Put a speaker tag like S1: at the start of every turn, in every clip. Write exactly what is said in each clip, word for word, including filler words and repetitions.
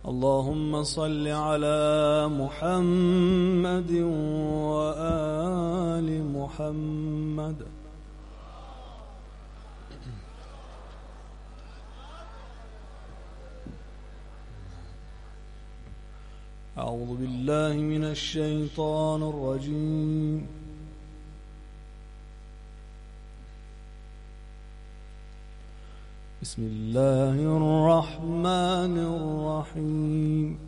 S1: اللهم صل على محمد وآل محمد. أعوذ بالله من الشيطان الرجيم. بسم الله الرحمن الرحيم.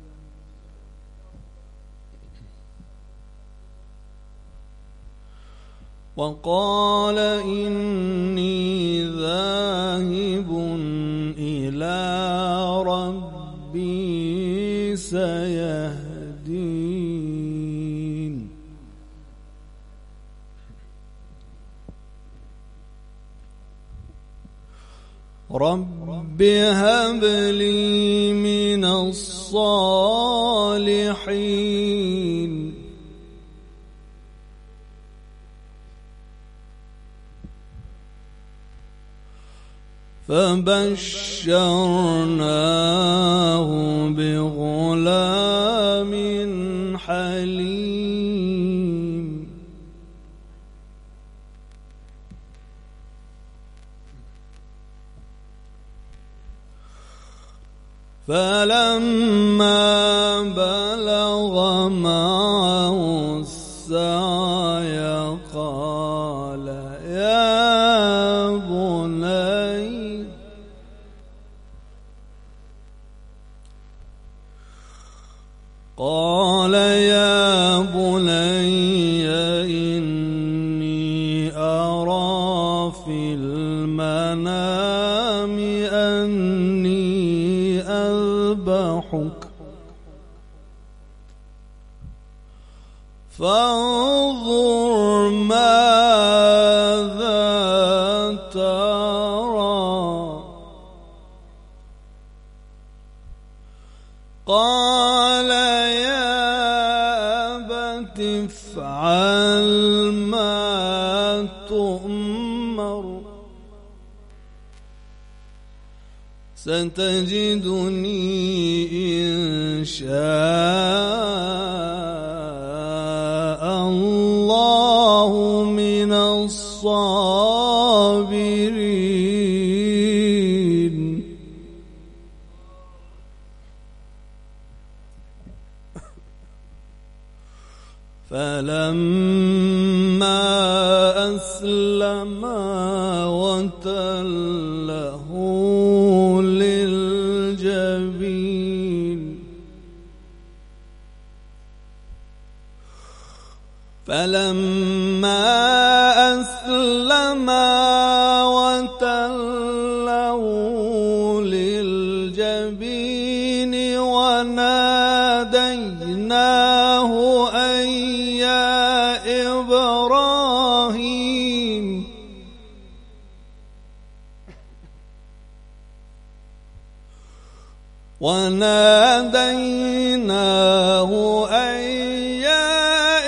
S1: وقال إني ذاهب إلى ربي سيهدين. رب هب لي من الصالحين. فبشرناه بغلام حليم. فلما بلغ معه السعي قال يا بني قال يا بني إني أرى في المنام أني أذبحك فانظر ماذا ترى. قال يا أبت افعل ما تؤمر ستجدني إن شاء الله من الصابرين. فلما أسلما وتله للجبين فلما أسلما وتله للجبين وناديناه أن يا إبراهيم وناديناه أن يا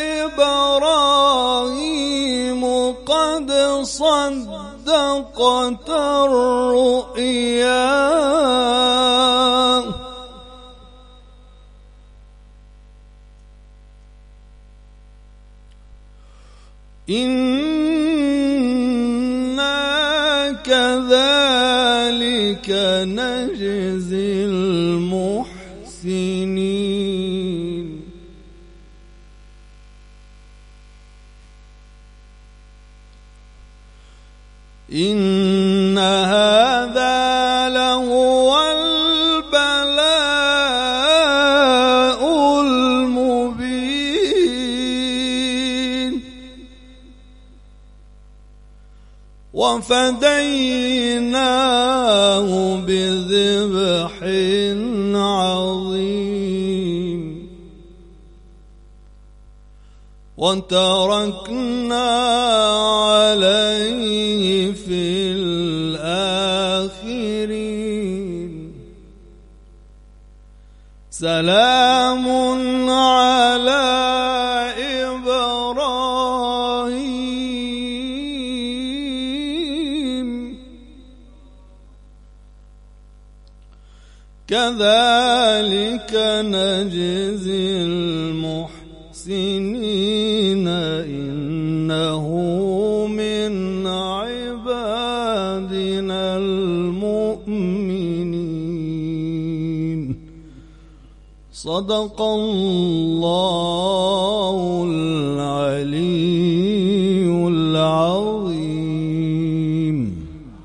S1: إبراهيم قد صدقت الرؤيا إنا كذلك نجزي المحسنين. إن هذا لهو البلاء المبين. وفديناه بذبح عظيم وتركنا عليه في الآخرين. سلام على إبراهيم كذلك كذلك نجزي المحسنين إنه من عبادنا المؤمنين. صدق الله